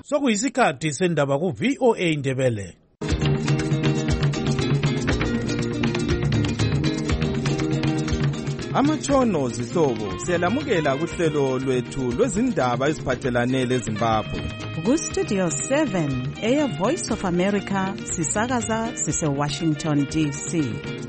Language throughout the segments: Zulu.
sokuyisikhathi sendaba ku-VOA Indebele. Amatshono zihlobo siyalamukela kuhlelo lwethu lwezindaba eziphathelane leZimbabwe. Ku-Studio 7 Air Voice of America sisakaza sise-Washington DC.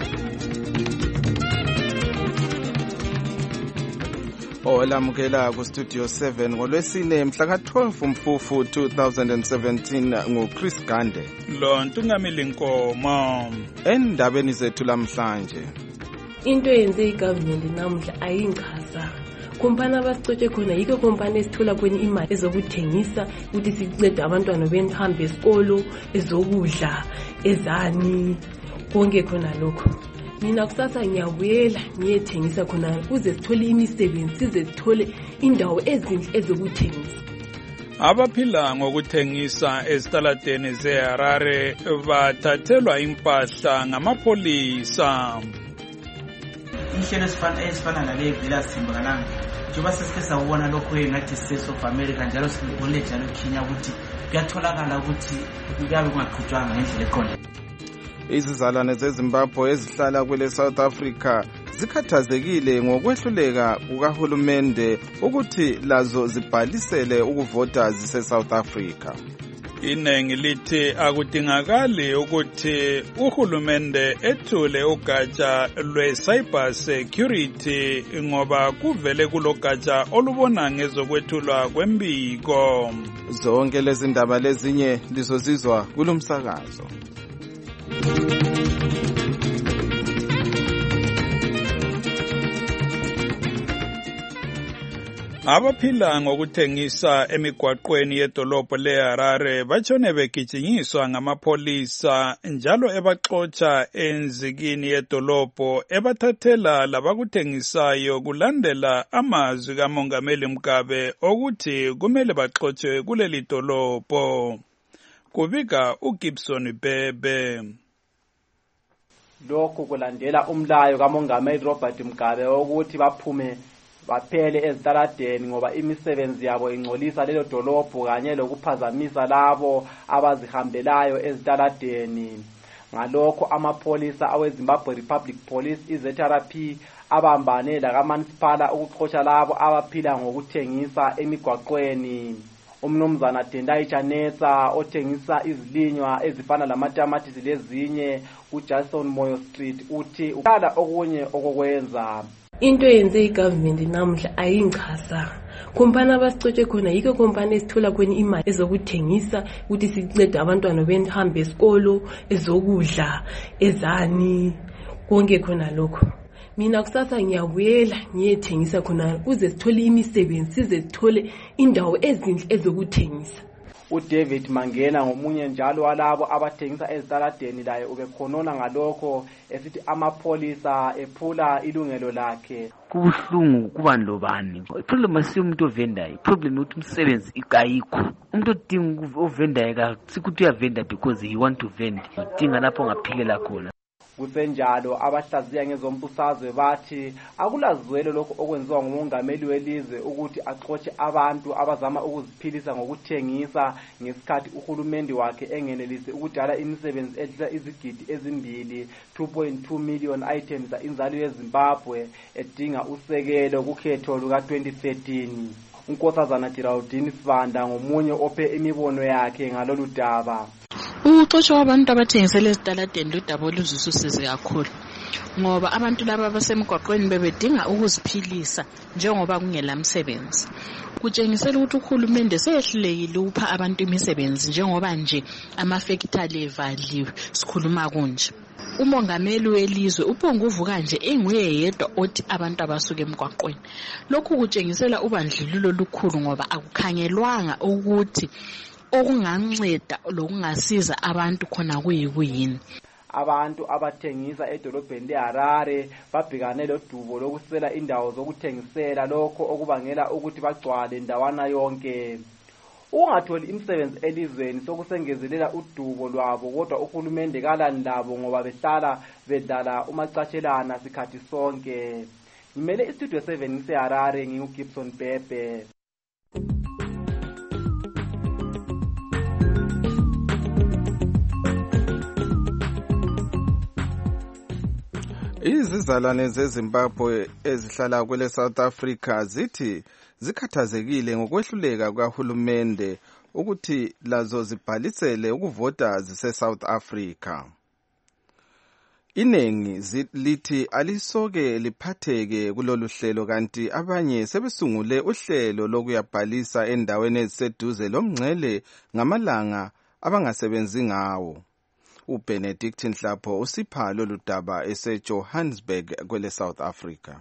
Olamukela ku-Studio 7 ngolwesine mhla ka-12 Mfufu 2017 nguChris Gande. Lo Ntungamili Nkomo. Endabeni zethu lamhlanje. Into yenze igovernment namhla ayingichaza. Kompani abasicothe khona yiko kompani esithola kweni imali ezokuthengisa ukuthi sincede abantwana behambe esikolo, ezokudla, ezani, konke khona lokho. Mina kusasa ngiyabuyela ngiyethengisa khona ukuze sithole imisebenzi, size sithole indawo ezinhle ezokuthengisa. Abaphila ngokuthengisa ezitaladeni zeHarare bathathelwa impahla ngamapolisa. Inhlelo ezifana nale vela simbakalanga njengoba sesike sawubona lokho engathi States of America njalo sibone njalo Kenya ukuthi kuyatholakala ukuthi kuyabe kungaqhutshwanga ngendlela eqonde. Izizalwane zeZimbabwe ezihlala kwele South Africa zikhathazekile ngokwehluleka kukahulumende ukuthi lazo zibhalisele ukuvota zise-South Africa. Inengi lithi akudingakali ukuthi uhulumende ethule ugatsha lwe-cyber security ngoba kuvele kulogatsha olubona ngezokwethulwa kwembiko. Zonke lezi ndaba lezinye lizozizwa kulomsakazo. Abaphila ngokuthengisa emigwaqweni yedolobho leHarare batshone begijinyiswa ngamapolisa njalo ebaxotsha enzikini yedolobho ebathathela labakuthengisayo kulandela amazwi kaMongameli Mugabe okuthi kumele baxotshwe kuleli dolobho. Kubika uGibson Bebe. Lokho kulandela umlayo kaMongameli Robert Mugabe ukuthi baphume baphele ezitaladeni ngoba imisebenzi yabo ingcolisa lelo dolobho kanye lokuphazamisa labo abazihambelayo ezitaladeni. Ngalokho amapolisa aweZimbabwe Republic Police iZRP abambane lakamasipala ukuxotsha labo abaphila ngokuthengisa emigwaqweni. Umnumzana Tendai Chanetsa othengisa izilinywa ezifana lamatamatisi lezinye kuJackson Moyo Street uthi ukhala okunye okokwenza. Into yenze igovernment namhla ayingichaza. Kompani abasicothe khona yiko kompani esithola kweni imali ezokuthengisa ukuthi sincede abantwana behambe esikolo, ezokudla, ezani, konke khona lokho. Mina kusasa ngiyabuyela ngiyethengisa khona ukuze sithole imisebenzi, size sithole indawo ezinhle ezokuthengisa. uDavid Mangena ngomunye njalo walabo abathengisa ezitaladeni laye ubekhonona ngalokho esithi amapolisa ephula ilungelo lakhe. Kubuhlungu kubani lobani. Problem asiyo umuntu ovendayo. Problem ukuthi umsebenzi ikayikho. Umuntu odinga ovendayo kasikuthi uyavenda because he want to vend. Udinga lapho ngaphilela khona. Kusenjalo abahlaziya ngezombusazwe bathi akulazwelo lokho okwenziwa ngumongameli welizwe ukuthi axotshe abantu abazama ukuziphilisa ngokuthengisa ngesikhathi uhulumende wakhe engenelisi ukudala imisebenzi edlula izigidi ezimbili 2.2 million items inzalo yeZimbabwe edinga usekelo kukhetho luka 2013. uNkosazana Geraldine Sibanda ngomunye ophe imibono yakhe ngalolu daba. Uxotsho wabantu abathengisela ezitaladeni ludaba oluzisusize kakhulu ngoba abantu laba basemgwaqweni bebedinga ukuziphilisa njengoba kungela msebenzi. Kutshengisela ukuthi uhulumende seyehlulekile upha abantu imisebenzi njengoba nje amafactory evaliwe sikhuluma kunje. Umongameli welizwe uphonguvuka nje enguye yedwa othi abantu abasuka emgwaqweni. Lokhu kutshengisela ubandlululo olukhulu ngoba akukhangelwanga ukuthi okunganceda lokungasiza abantu khona kuyini. Abantu abathengisa edolobheni leHarare babhekane lodubo lokusela indawo zokuthengisela lokho okubangela ukuthi bagcwale ndawana yonke. Ungatholi imisebenzi elizweni sokusengezelela udubo lwabo kodwa uhulumende kalani labo ngoba behlala bedlala umacatshelana sikhathi sonke. Ngimele istudio 7 ngiseHarare nginguGibson Bebe. Izizalwane zeZimbabwe ezihlala kwele South Africa zithi zikhathazekile ngokwehluleka kahulumende ukuthi lazo zibhalisele ukuvota zise-South Africa. Iningi lithi alisoke liphatheke kulolu hlelo, kanti abanye sebesungule uhlelo lokuyabhalisa endaweni eziseduze lomngcele ngamalanga abangasebenzi ngawo. uBenedict Nhlapho usipha lolu daba eseJohannesburg kwele South Africa.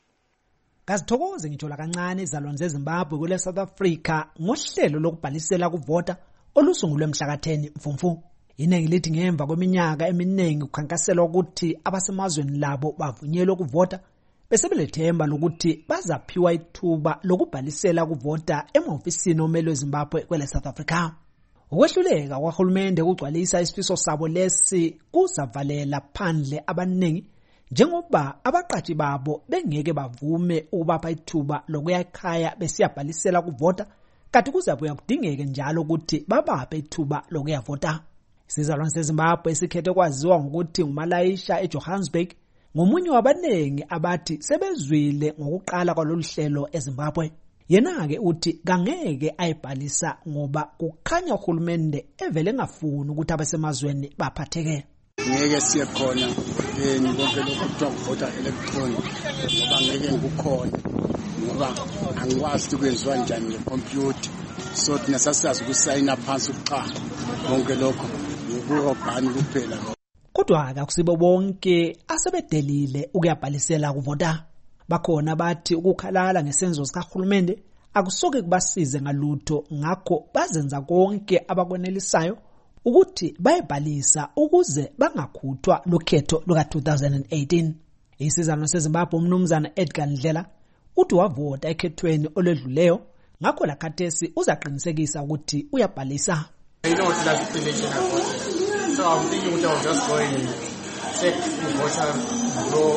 Kazithokoze ngithola kancane izalwane zeZimbabwe kwele South Africa ngohlelo lokubhalisela kuvota olusungulwe mhla ka-10 Mfumfu. Iningi lithi ngemva kweminyaka eminingi kukhankaselwa ukuthi abasemazweni labo bavunyelwe ukuvota, bese belethemba lokuthi bazaphiwa ithuba lokubhalisela kuvota emahofisini omele weZimbabwe kwele South Africa. Ukwehluleka kwahulumende ukugcwalisa isifiso sabo lesi kuzavalela phandle abaningi, njengoba abaqashi babo bengeke bavume ukubapha ithuba lokuya ekhaya besiyabhalisela kuvota, kanti kuzabuya kudingeke njalo ukuthi babaphe ithuba lokuyavota. Isizalwane seZimbabwe esikhethe kwaziwa ngokuthi nguMalaisha eJohannesburg ngomunye wabanengi abathi sebezwile ngokuqala kwalolu hlelo eZimbabwe. Yena-ke uthi kangeke ayibhalisa ngoba kukhanya uhulumende evele engafuni ukuthi abasemazweni baphatheke. Ngeke siye khona konke lokho kuthiwa kuvota electronic ngoba ngeke ngikukhona ngoba angikwazi ukwenziwa njani ngekhompyutha, so thina sasiyazi ukusayina phansi ukuqala konke lokho ngokubhani kuphela. Kodwa akusibo bonke asebedelile ukuyabhalisela kuvota. Bakhona bathi ukukhalala ngesenzo sikahulumende akusoke kubasize ngalutho, ngakho bazenza konke abakwenelisayo ukuthi bayibhalisa ukuze bangakhuthwa lokhetho luka-2018. Isizalwane seZimbabwe umnumzana Edgar Ndlela uthi wavota ekhethweni oledluleyo, ngakho lakhathesi uzaqinisekisa ukuthi uyabhalisa. You know what that's the election I voted. So I'm thinking I was just going to check the voter roll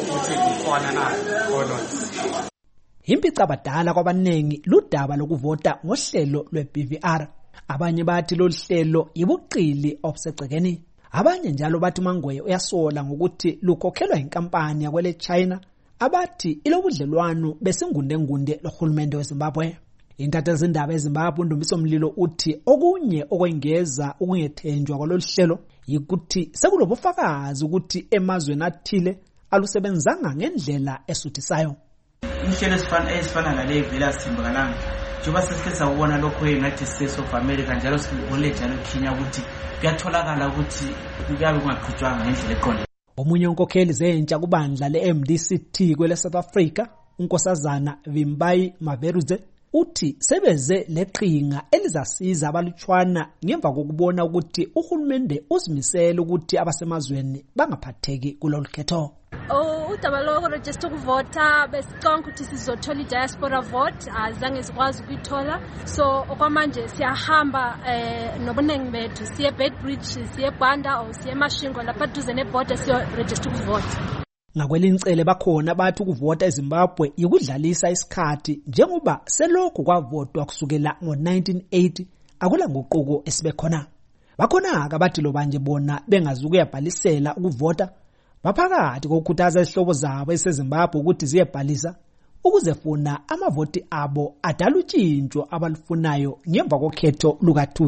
or not. Impica abadala kwabaningi ludaba lokuvota ngohlelo lwe-BVR. Abanye bathi lolu hlelo yibuqili obusegcekeni. Abanye njalo bathi uMangwenya uyasola ngokuthi lukhokhelwa inkampani yakwele China abathi ilobudlelwano besingunde lohulumende weZimbabwe. Intatha zindaba eZimbabwe uNdumiso Mlilo uthi okunye okwengeza ukungethenjwa kwalolu hlelo yikuthi sekulobufakazi ukuthi emazweni athile alusebenzanga ngendlela esuthisayo. Inhlelo ezifana nale vela simbakalanga njengoba sesifisa ukubona lokho engathi States of America njalo sikubone njalo Kenya ukuthi kuyatholakala ukuthi kuyabe kungaqhutshwanga ngendlela eqondile. Omunye unkokheli zentsha kubandla le-MDCT kwele South Africa, uNkosazana Vimbayi Maveruze, uthi sebeze leqhinga elizasiza abalutshwana ngemva kokubona ukuthi uhulumende uzimisela ukuthi abasemazweni bangaphatheki kulolu khetho. Udaba lokuregister ukuvota besicanga ukuthi sizothola i-diaspora vote azange sikwazi ukuyithola, so okwamanje siyahamba nobuningi bethu siye Bedbridge, siye Banda or siye Mashingo lapha duze neborder siyo-register ukuvota. Ngakwelinhlele bakhona bathi ukuvota eZimbabwe yikudlalisa isikhathi njengoba selokhu kwavotwa kusukela ngo-1980 akula nguquko esibekhona. Bakhona-ke abathi lo banje bona bengazukuyabhalisela ukuvota baphakathi kokukhuthaza izihlobo zabo eseZimbabwe ukuthi ziyebhalisa ukuze funa amavoti abo adala utshintsho abalufunayo ngemva kokhetho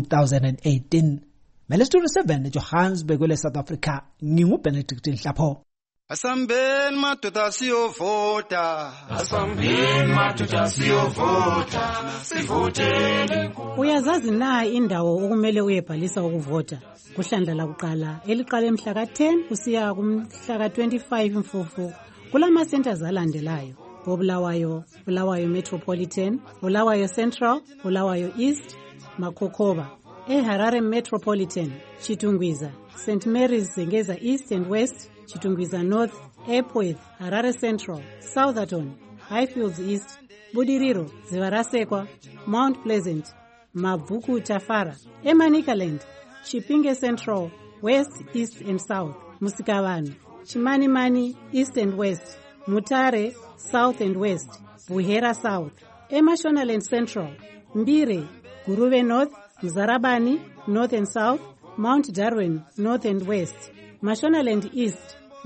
luka-2018. Melesturi 7 Johannesburg kwele South Africa, nginguBenedict Nhlapho. Asambeni madoda siyovota, asambeni madoda siyovota, sivoteni. Uyazazi na indawo okumele uyebhalisa ukuvota? Kuhlandla lakuqala eliqala mhla ka-10 kusiya kumhla ka-25 Mfumfu kulama centers alandelayo: Bulawayo, Bulawayo Metropolitan, Bulawayo Central, Bulawayo East, Makokoba, eHarare Metropolitan, Chitungwiza, St Mary's Zengeza East and West, Chitungwiza North, Epworth, Harare Central, Southerton, Highfields East, Budiriro, Zivarasekwa, Mount Pleasant, Mavuku Tafara, Emanikaland, Chipinge Central, West, East and South, Musikavani, Chimanimani, East and West, Mutare, South and West, Buhera South, Emashonaland Central, Mbire, Guruve North, Mzarabani, North and South, Mount Darwin, North and West, Mashonaland East,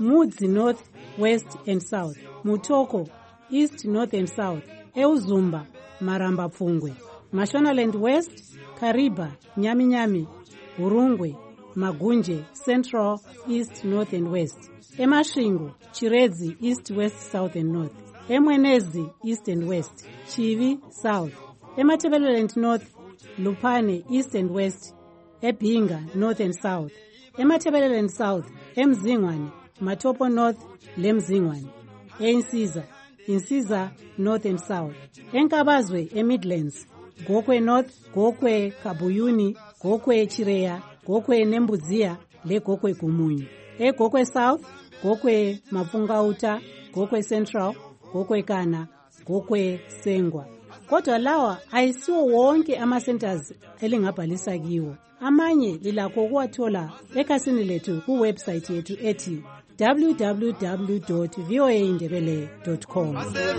Mudzi North, West and South, Mutoko, East, North and South, Euzumba, Maramba Pfungwe, Mashonaland West, Kariba, Nyami Nyami, Urungwe, Magunje, Central, East, North and West, Emashingo, Chiredzi, East, West, South and North, Emwenezi, East and West, Chivi, South, Ematebeleland North, Lupane, East and West, Ebinga, North and South, Ematebeleland South, Emzingwane, Matopo North, Lemzingwane, Insiza, North and South, Enkabazwe, Midlands, Gokwe North, Gokwe Kabuyuni, Gokwe Chireya, Gokwe Nembuzia, Le Gokwe Kumunyu, Gokwe South, Gokwe Mafungauta, Gokwe Central, Gokwe Kana, Gokwe Sengwa. Kodwa lawa ayisiwo wonke ama-centers elingabhalisa kiwo. Amanye lilakho ukuwathola ekhasini lethu kuwebsite yethu ethi www.voaindebele.com.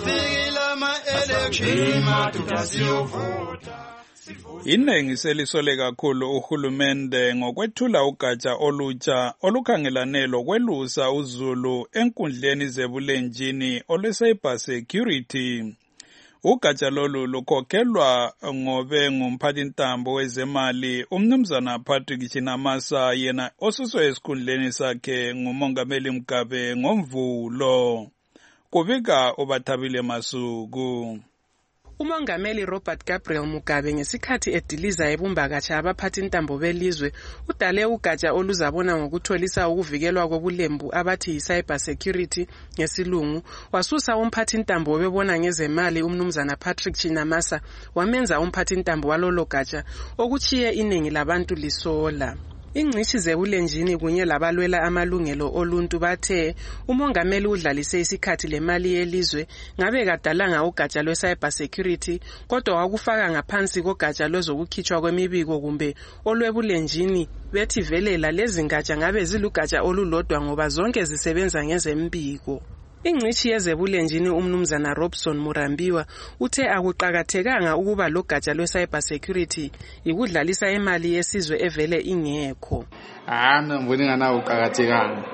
Iningi selisole kakhulu uhulumende ngokwethula ugatsha olutsha olukhangelane lokwelusa uzulu enkundleni zebulenjini olwe-cyber security. Ugatsha lolu lukhokhelwa ngobe ngumphathintambo wezemali umnumzana Patrick Chinamasa, yena osuswe esikhundleni sakhe ngumongameli Mugabe ngoMvulo. Kubika uBathabile Masuku. Umongameli Robert Gabriel Mugabe ngesikhathi ediliza ebumbakatsha abaphathintambo belizwe udale ugatsha oluzabona ngokutholisa ukuvikelwa kobulembu abathi cyber security ngesilungu, wasusa umphathintambo bebona ngezemali umnumzana Patrick Chinamasa wamenza umphathintambo walolo gatsha okuchiye iningi labantu lisola. Ingcishi zebulenjini kunye labalwela amalungelo oluntu bathe umongameli udlalise isikhathi lemali yelizwe ngabe kadalanga ugatsha lwe-cyber security kodwa wakufaka ngaphansi kogatsha lwezokukhitshwa kwemibiko kumbe olwebulenjini bethi velela lezi ngatsha ngabe zilugatsha olulodwa ngoba zonke zisebenza ngezembiko. Ingcishi yezebulenjini umnumzana Robson Murambiwa uthe akuqakathekanga ukuba lo gatsha lwe-cyber security ikudlalisa imali yesizwe evele ingekho. Mina ngibona ngana uqakathekanga.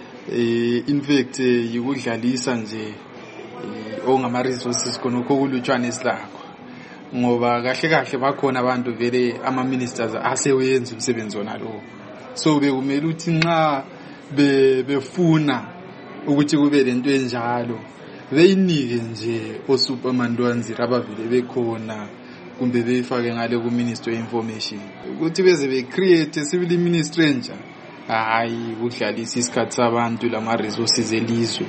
In fact ikudlalisa nje ongama resources khona kokulutshwana esilakho. Ngoba kahle kahle bakhona abantu vele ama ministers asewenza umsebenzi wona lo. So bekumele uthi nxa befuna ukuthi kube lento enjalo beyinike nje oSuperManduanzira abavile bekhona kumbe beyifake ngale ku Ministry of Information ukuthi beze be create civil ministry nje hayi ukudlalisa isikhathi sabantu lama resources elizwe.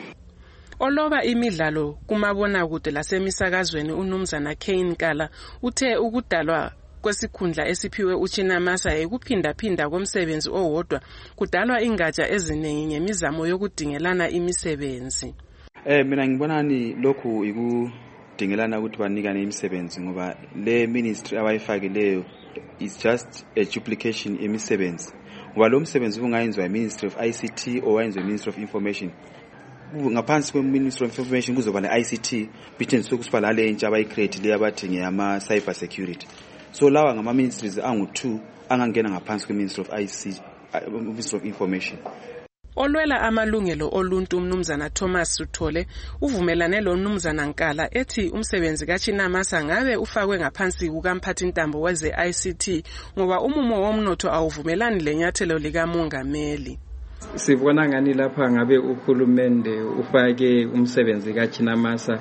Oloba imidlalo kumabona kude lasemisakazweni uNumzana Kane Kala uthe ukudalwa kwesikhundla esiphiwe uChinamasa ekuphindaphinda komsebenzi owodwa kudalwa ingatsha eziningi ngemizamo yokudingelana imisebenzi. Mina ngibonani lokhu ikudingelana ukuthi banikane imisebenzi ngoba le ministry abayifakileyo is just a duplication yemisebenzi. Ngoba lo msebenzi ungayenziwa iMinistry of ICT or wayenziwa iMinistry of Information. Ngaphansi kweMinistry of Information kuzoba ne-ICT bithen sokusiba lale entsha abayicreate le abathi ngeyama cyber security. So lawa ngama ministries angu2 angangena ngaphansi kweMinistry of ICT, Ministry of Information. Olwela amalungelo oluntu umnumzana Thomas Suthole uvumelane lo mnumzana Nkala ethi umsebenzi kaChinamasa ngabe ufakwe ngaphansi kukamphathintambo weze ICT ngoba umumo womnotho awuvumelani lenyathelo likamongameli. Sibona ngani lapha ngabe uhulumende ufake umsebenzi kaChinamasa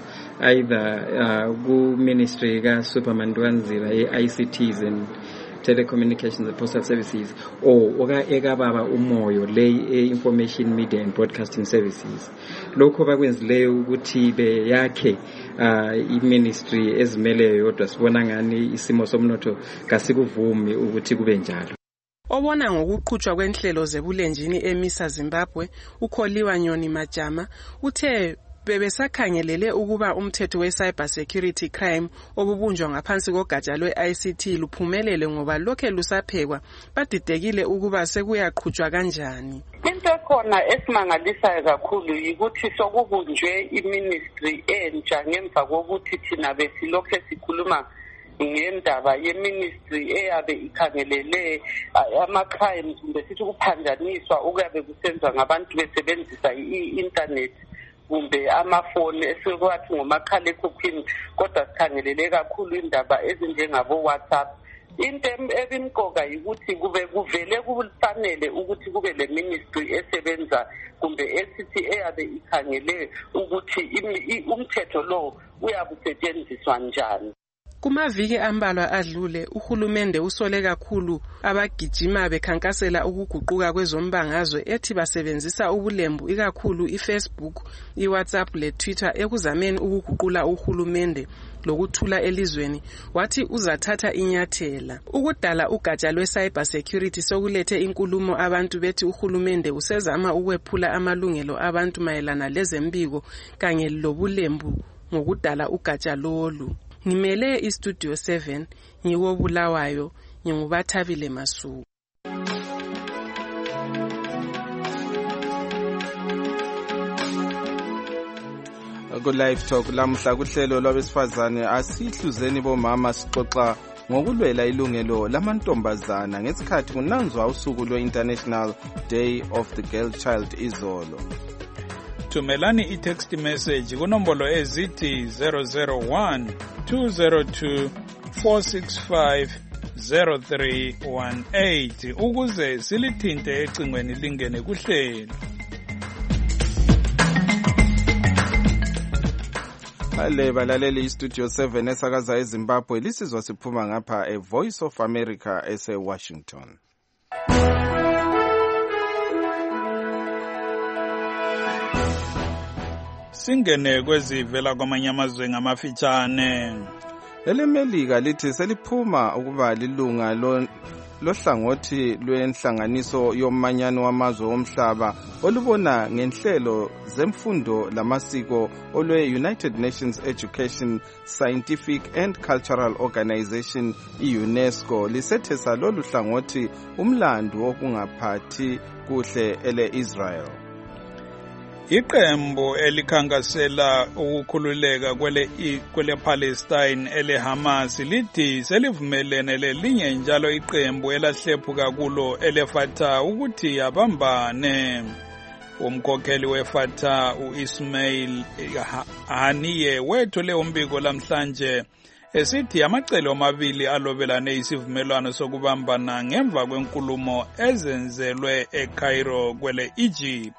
either ku ministry kaSuperManduanzira ye-ICTs and telecommunications and postal services or ekababa umoyo le information media and broadcasting services. Lokho bakwenzileyo ukuthi beyakhe i-ministry ezimeleyo yodwa sibona ngani isimo somnotho kasikuvumi ukuthi kube njalo. Obona ngokuqhutshwa kwenhlelo zebulenjini emisa Zimbabwe uKholiwa Nyoni Majama uthe bebesakhangelele ukuba umthetho we-cyber security crime obubunjwa ngaphansi kogatsha lwe-ICT luphumelele ngoba lokhe lusaphekwa badidekile ukuba sekuyaqhutshwa kanjani. Into khona esimangalisayo kakhulu ukuthi sokubunjwe iministry entsha ngemva kokuthi thina besilokhe sikhuluma ngendaba ye-ministry eyabe ikhangelele ama-crimes kumbe sithi ukuphanjaniswa okuyabe kusenziwa ngabantu besebenzisa i-internet kumbe amafoni esikwathi ngomakhalekhukhwini, kodwa sikhangelele kakhulu indaba ezinjengabo-WhatsApp. Into ebimqoka yikuthi kuvele kufanele ukuthi kube le ministry esebenza kumbe esithi eyabe ikhangele ukuthi umthetho lo uyakusetshenziswa njani. Kumaviki ambalwa adlule uhulumende usole kakhulu abagijima bekhankasela ukuguquka kwezombangazwe ethi basebenzisa ubulembu ikakhulu iFacebook, iWhatsApp leTwitter ekuzameni ukuguqula uhulumende lokuthula elizweni. Wathi uzathatha inyathela ukudala ugatsha lwe-cyber security sokulethe inkulumo abantu bethi uhulumende usezama ukwephula amalungelo abantu mayelana lezembiko kanye lobulembu ngokudala ugatsha lolu. Ngimele iStudio 7 ngiwobulawayo ngingubathabile Masuku. Ku live talk lamhla kuhlelo lwabesifazane asihluzeni bomama sixoxa ngokulwela ilungelo lamantombazana ngesikhathi kunanzwa usuku lwe-International Day of the Girl Child izolo. Thumelani i-text message kunombolo ezithi 001 202 465 0318 ukuze silithinte ecingweni lingene kuhlelo. Bale balaleli iStudio 7 esakaza eZimbabwe lisizwa siphuma ngapha eVoice of America ese-Washington. Singene kwezivela kwamanye amazwe ngamafitshane. EleMelika lithi seliphuma ukuba lilunga lohlangothi lwenhlanganiso yomanyano wamazwe omhlaba olubona ngenhlelo zemfundo lamasiko olwe-United Nations Education, Scientific and Cultural Organization i-UNESCO lisethesa lolu hlangothi umlando wokungaphathi kuhle ele-Israel. Iqembu elikhankasela ukukhululeka kwele Palestine ele Hamas lithi selivumelene lelinye njalo iqembu elahlephuka kulo ele Fatah ukuthi abambane. Umkhokheli weFatah uIsmail Haniyeh wethule umbiko lamhlanje esithi amacele amabili alobelane isivumelwano sokubambana ngemva kwenkulumo ezenzelwe eCairo kwele Egypt.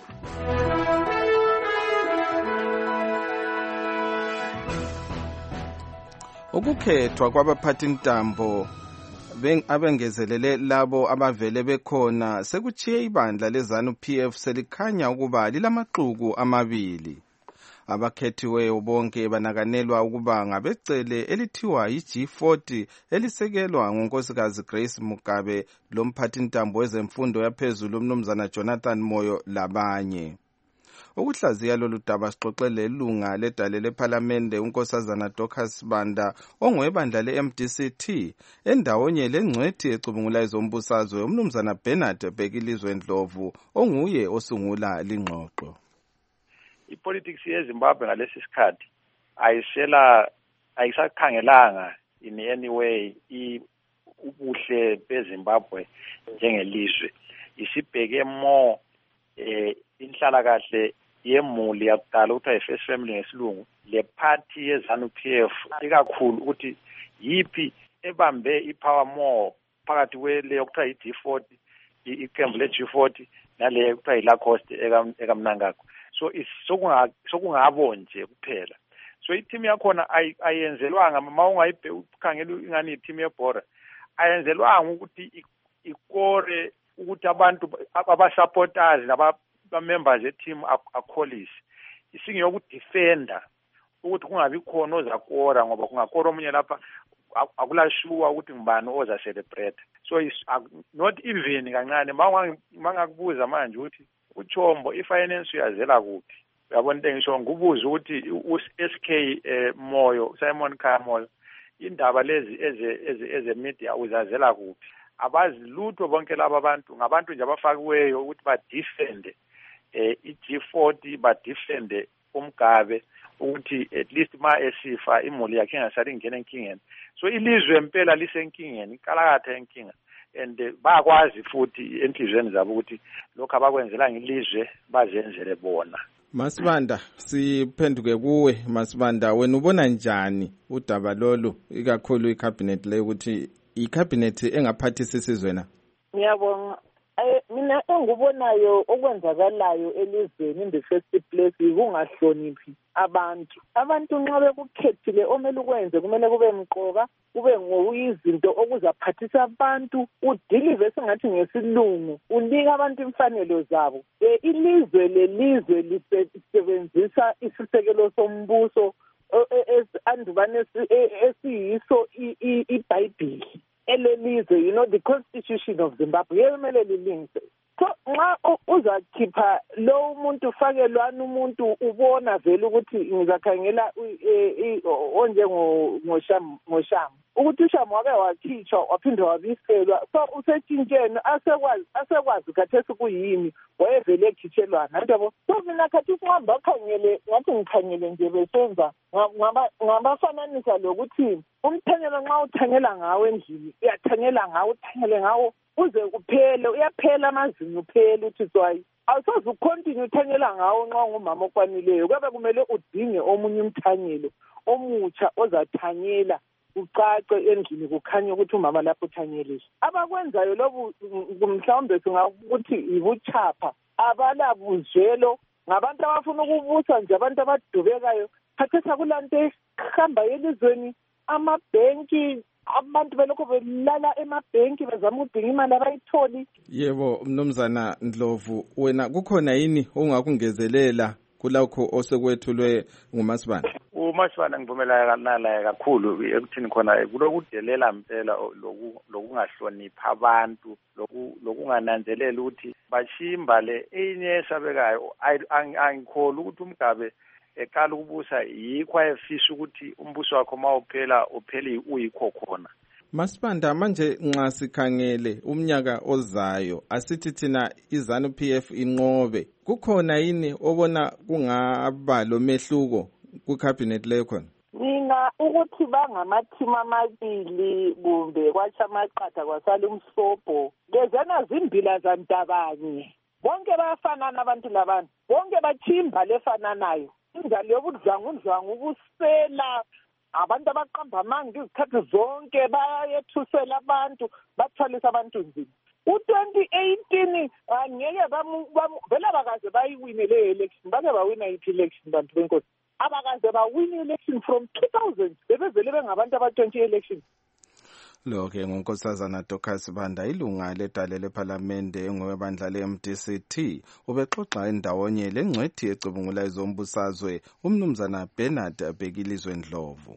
Ukukhethwa kwabaphathintambo abengezelele labo abavele bekhona sekuchiye ibandla leZANU-PF selikhanya ukuba lilamaxuku amabili. Abakhethiweyo bonke banakanelwa ukuba ngabecele elithiwa yi-G40 elisekelwa ngonkosikazi Grace Mugabe lomphathintambo wezemfundo yaphezulu umnumzana Jonathan Moyo labanye. Ukuhlaziya lolu daba sixoxele ilunga ledale lephalamende unkosazana Dorcas Banda ongwebandla le-MDCT endawonye lengcwethi ecubungula ezombusazwe umnumzana Bernard Bekilizwe Ndlovu onguye osungula lingxoxo. Ipolitics yeZimbabwe ngalesi sikhathi ayisakhangelanga in any way ubuhle beZimbabwe njengelizwe. Isibheke more inhlalakahle yemuli yakudala ukuthi i-first family ngesilungu le party yeZANU-PF ikakhulu ukuthi yipi ebambe ipower more phakathi kweleyo kuthiwa i-G40 iqembu le-G40 nale kuthiwa iLacoste ekamnangagwa. So sokungabo nje kuphela. So i-team yakhona ayenzelwanga uma ungayikhangela ingani i-team yebhora ayenzelwanga ukuthi ikore ukuthi abantu abasupporters naba-members e-team akholise. Isinge yokudefenda ukuthi kungabi khona ozakora ngoba kungakora omunye lapha akulashuwa ukuthi ngibani oza celebrate. So it's not even kancane mangakubuza manje ukuthi uChombo ifinance uyazela kuphi. Uyabona into engisho ngubuza ukuthi uSK Moyo Simon Khamoyo indaba lezi eze media uzazela kuphi. Abazi lutho bonke laba abantu ngabantu nje abafakiweyo ukuthi ba defend i-G40 ba defend uMgabe ukuthi at least ma esifa imuli yakhe ingasali ingena enkingeni. So ilizwe impela lisenkingeni, ikalakatha enkinga. And bayakwazi futhi enhlizweni zabo ukuthi lokho abakwenzela ngilizwe bazenzele bona. Masibanda, siphenduke kuwe Masibanda, wena ubona njani udaba lolu ikakhulu icabinet le ukuthi icabinet engaphathisa isizwe na? Ngiyabonga. Mina engubonayo okwenzakalayo elizweni in the first place kungahloniphi abantu nxa bekukhethile omele ukwenze kumele kube mqoka kube ngoyizinto okuzaphathisa abantu udilive sengathi ngesilungu unika abantu imfanelo zabo ilizwe lelizwe lisebenzisa isisekelo sombuso andubane esiyiso iBhayibheli elelizwe, you know, the constitution of Zimbabwe yemele lilinze. So nxa uzakhipha lo umuntu fakelwana umuntu ubona vele ukuthi ngizakhangela onjengo Shamu ukuthi uShamu wake wakhitshwa waphinde wabiselwa, so usetshintsheni asekwazi khathesi kuyini wayevele ekhitshelwana yabo. So mina khathesi ngihamba khangele ngathi ngikhangele nje besenza ngabafananisa lokuthi umthanyelo nxa uthanyela ngawo endlini uyathanyela ngawo uthanyele ngawo uze kuphele, uyaphela amazinyo uphele uthi tswayi awusoze ucontinue uthanyela ngawo nxa ngumama okwanileyo. Kwabe kumele udinge omunye umthanyelo omutsha ozathanyela ucace endlini kukhanya ukuthi umama lapho uthanyelile. Abakwenzayo lobu mhlawumbe singakuthi ibuchapha abalabuzelo ngabantu abafuna ukubusa nje abantu abadubekayo. Khathesi akulanto ehamba elizweni amabhenki abantu belokho belala emabhenki bezama ukudinga imali abayitholi. Yebo mnumzana Ndlovu, wena kukhona yini ongakungezelela kulakho osekwethulwe nguMasibanda? uMasibanda ngivumelana naye kakhulu ekuthini khona kulokudelela impela lokungahlonipha abantu lokungananzelela ukuthi bashimba le enye esabekayo. Angikholwa ukuthi uMgabe eqala ukubusa yikho ayefisa ukuthi umbuso wakho mawuphela uphele uyikho khona. Masibanda, manje nxa sikhangele umnyaka ozayo asithi thina iZANU-PF inqobe, kukhona yini obona kungaba lo mehluko kucabinet leyo khona? Mina ukuthi bangamathimu amabili kumbe kwatsha amaqatha kwasala umsobho lezana zimbila zantabanye bonke bayafanana abantu labantu bonke bachimba lefananayo indalo yobudlwangudlwangu ubusela abantu abaqamba amanga izikhathi zonke bayethusela abantu bathwalisa abantu nzima. U2018 angeke vele bakaze bayiwine le election, bake bawina iphi election bantu benkosi abakaze bawina election from 2000 bebezele bengabantu aba-20 election. Lo-ke ngunkosazana Dorcas Banda, ilunga ledale lephalamende engowebandla le-MDC-T, ubexoxa endawonye lengcwethi ecubungula ezombusazwe umnumzana Bernard Bhekilizwe Ndlovu.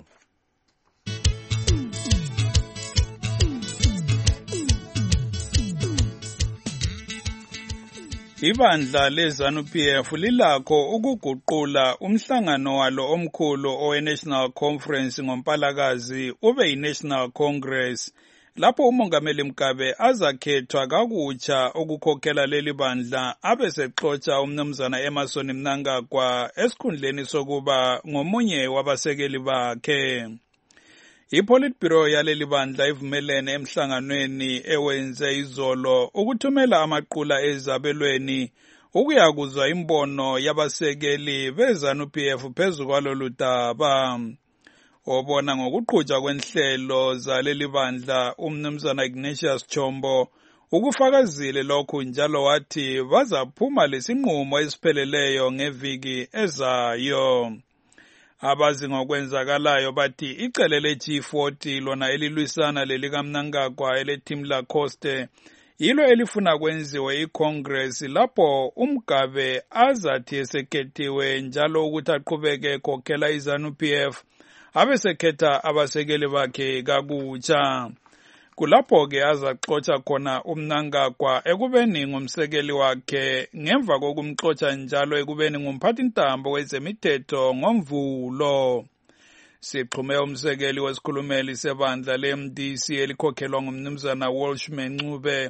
Ibandla leZANU-PF lilakho ukuguqula umhlangano walo omkhulu owe-National Conference ngoMpalakazi ube yi-National Congress, lapho uMongameli Mugabe azakhethwa kakutsha ukukhokhela leli bandla abesexotsha umnumzana Emmerson Mnangagwa esikhundleni sokuba ngomunye wabasekeli bakhe. IPolitburo yaleli bandla ivumelene emhlanganweni ewenze izolo ukuthumela amaqula ezabelweni ukuyakuzwa imbono yabasekeli beZANU-PF phezu kwalolu daba. Obona ngokuqhutshwa kwenhlelo zaleli bandla umnumzana Ignatius Chombo ukufakazile lokhu njalo wathi bazaphuma lesinqumo esipheleleyo ngeviki ezayo. Abazi ngokwenzakalayo bathi icele le-G40 lona elilwisana lelikaMnangagwa ele-Team Lacoste yilo elifuna kwenziwe iCongress lapho uMgabe azathi esekhethiwe njalo ukuthi aqhubeke ekhokhela iZANU-PF abesekhetha abasekeli bakhe kakutsha. Kulapho-ke azaxotsha khona uMnangagwa ekubeni ngumsekeli wakhe ngemva kokumxotsha njalo ekubeni ngumphathintambo wezemithetho ngoMvulo. Sixhume umsekeli wesikhulumeli sebandla le-MDC elikhokhelwa ngumnumzana Walsh Mencube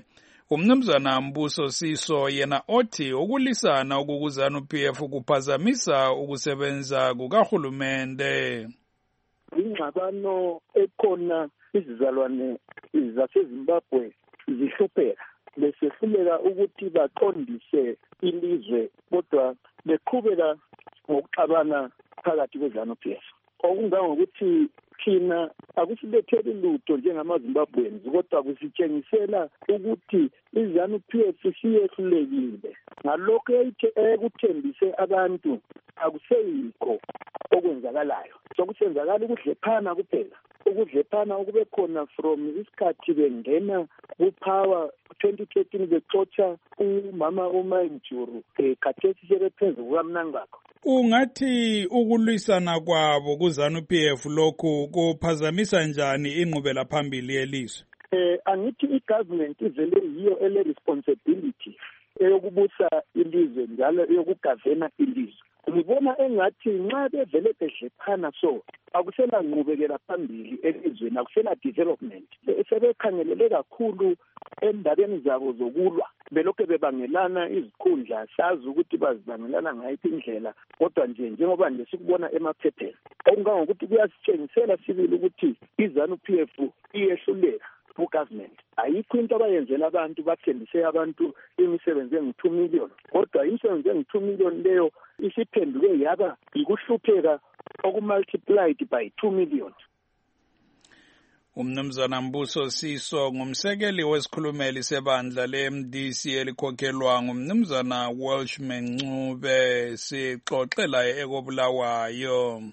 Umnumzana Mbuso Siso yena othi ukulwisana okukuZANU-PF kuphazamisa ukusebenza kukahulumende. Ingxabano ekhona izizalwane zaseZimbabwe zihlupheka besehluleka ukuthi baqondise ilizwe kodwa beqhubeka ngokuxabana phakathi kweZANU-PF. Okungangokuthi thina akusibetheli lutho njengamaZimbabweans kodwa kusitshengisela ukuthi iZANU-PF siyehlulekile ngalokho ekuthembise abantu akuseyikho okwenzakalayo. Sokusenzakala ukudlephana kuphela, ukudlephana okube khona from isikhathi bengena kupower 2013 bexotsha umama uMainjuru khathesi sebephezu kukaMnangagwa. Ungathi ukulwisana kwabo kuZANU-PF lokhu kuphazamisa njani inqubela phambili yelizwe? Angithi igovernment ivele yiyo ele responsibility eyokubusa ilizwe njalo eyokugavena ilizwe. Ngibona engathi nxa bevele bedlephana so akusela nqubekela phambili elizweni, akusela development. Sebekhangelele kakhulu endabeni zabo zokulwa belokho bebangelana izikhundla, sazi ukuthi bazibangelana ngayiphi indlela kodwa njengoba nje sikubona emaphepheni okungangokuthi kuyasitshengisela sibili ukuthi iZANU-PF iyehluleka ku-government. Ayikho into abayenzela abantu, bathembise abantu imisebenzi engu-2 million kodwa imisebenzi engu-2 million leyo isiphenduke yaba yikuhlupheka okumultiplied by 2 million. Umnumzana Mbuso Siso ngumsekeli wesikhulumeli sebandla le-MDC elikhokhelwa ngumnumzana Welshman Ncube, sixoxela ekobulawayo.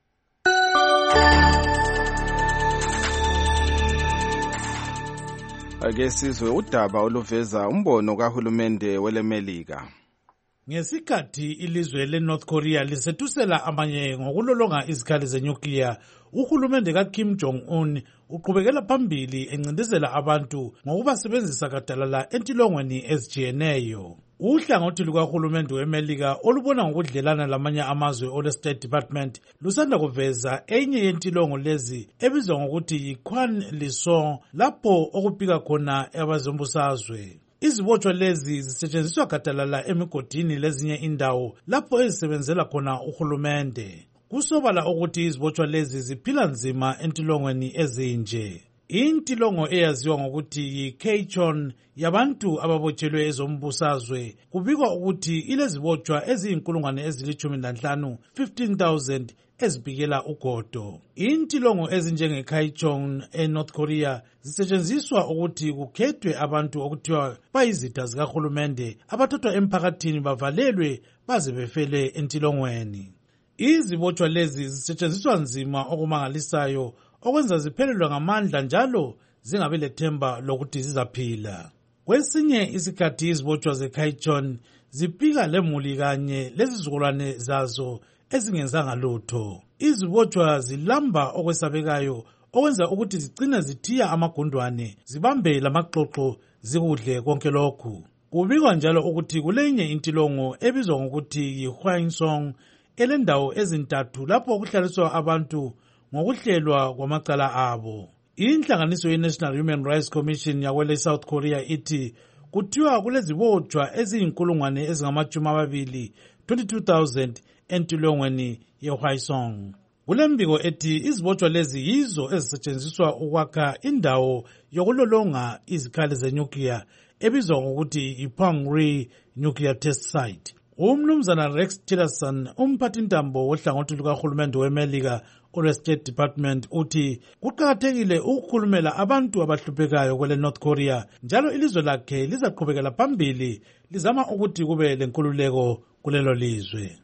Ake sizwe udaba oluveza umbono kahulumende welemelika. Ngesikhathi ilizwe leNorth Korea lisetusela amanye ngokulolonga izikhali zenyukliya, uhulumende kaKim Jong-un uqhubekela phambili encindezela abantu ngokubasebenzisa gadalala entilongweni ezijiyeneyo. Uhlangothi lukahulumende wemelika olubona ngokudlelana lamanye amazwe ole-State Department lusanda kuveza enye yentilongo lezi ebizwa ngokuthi yi-Kwan Liso, lapho okupika khona abazombusazwe. Izibotshwa lezi zisetshenziswa gadalala emigodini lezinye indawo lapho ezisebenzela khona uhulumende. Kusobala ukuthi izibotshwa lezi ziphila nzima entilongweni ezinje. Intilongo eyaziwa ngokuthi yi-Keichon yabantu ababotshelwe ezombusazwe kubikwa ukuthi ilezibotshwa eziyinkulungwane 15,000 ezibikela ugodo. Intilongo ezinjenge-Keichon eNorth Korea zisetshenziswa ukuthi kukhethwe abantu okuthiwa bayizitha zikahulumende abathathwa emphakathini bavalelwe baze befele entilongweni. Izibotshwa lezi zisetshenziswa nzima okumangalisayo okwenza ziphelelwe ngamandla njalo zingabe lethemba lokuthi zizaphila. Kwesinye isikhathi izibotshwa ze-Keichon zipika lemuli kanye lezizukulwane zazo ezingenzanga lutho. Izibotshwa zilamba okwesabekayo okwenza ukuthi zigcine zithiya amagundwane, zibambe lamaxoxo, zikudle konke lokhu. Kubikwa njalo ukuthi kulenye intilongo ebizwa ngokuthi yi-Hwangsong elendawo ezintathu lapho okuhlaliswa abantu ngokuhlelwa kwamacala abo. Inhlanganiso ye-National Human Rights Commission yakwele South Korea ithi kuthiwa kulezibotshwa eziyinkulungwane ezingama-20 22,000 entilongweni ye-Hwangsong. Kulembiko ethi izibotshwa lezi yizo ezisetshenziswa ukwakha indawo yokulolonga izikhali zenyukliya ebizwa ngokuthi i-Pangri Nuclear Test Site. Umnumzana Rex Tillerson, umphathintambo wohlangothi lukahulumende wemelika ole-State Department, uthi kuqakathekile ukukhulumela abantu abahluphekayo kwele North Korea njalo ilizwe lakhe lizaqhubekela phambili lizama ukuthi kube lenkululeko kulelo lizwe.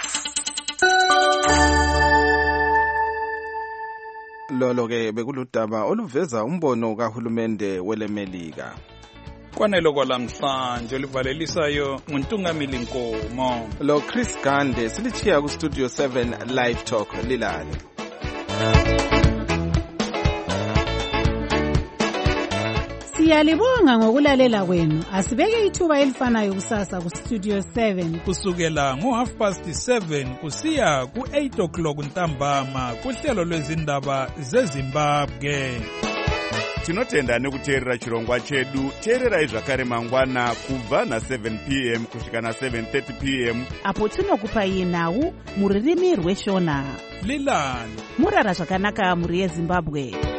Lolo-ke bekuludaba oluveza umbono kahulumende welemelika. Kwanelo kwalamhlanje olivalelisayo nguNtungamili Nkomo. Lo Chris Gande silitshiya ku Studio 7 Live Talk lilale. Siyalibonga ngokulalela kwenu. Asibeke ithuba elifanayo kusasa ku Studio 7 kusukela ngo7:30 kusiya ku8 o'clock ntambama kuhlelo lwezindaba zeZimbabwe. tinotenda nekuteerera chirongwa chedu. Teererai zvakare mangwana kubva na7 p.m. kusvika na7:30 p.m. apo tinokupai nhau mururimi rweshona. Lilani murara zvakanaka muri yeZimbabwe.